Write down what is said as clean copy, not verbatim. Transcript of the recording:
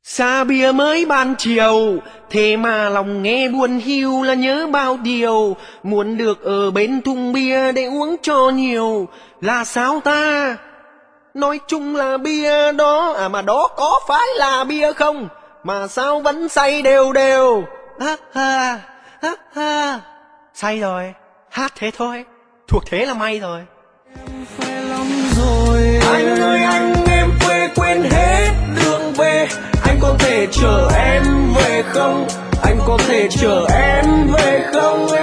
Xa bia mới ban chiều, thế mà lòng nghe buồn hiu là nhớ bao điều. Muốn được ở bên thùng bia để uống cho nhiều. Là sao ta? Nói chung là bia đó, mà đó có phải là bia không? Mà sao vẫn say đều đều? Ha ha, ha ha. Say rồi, hát thế thôi, thuộc thế là may rồi. Phê lắm rồi anh ơi anh, em quê quên hết đường về. Anh có thể chở em về không? Anh có thể chở em về không?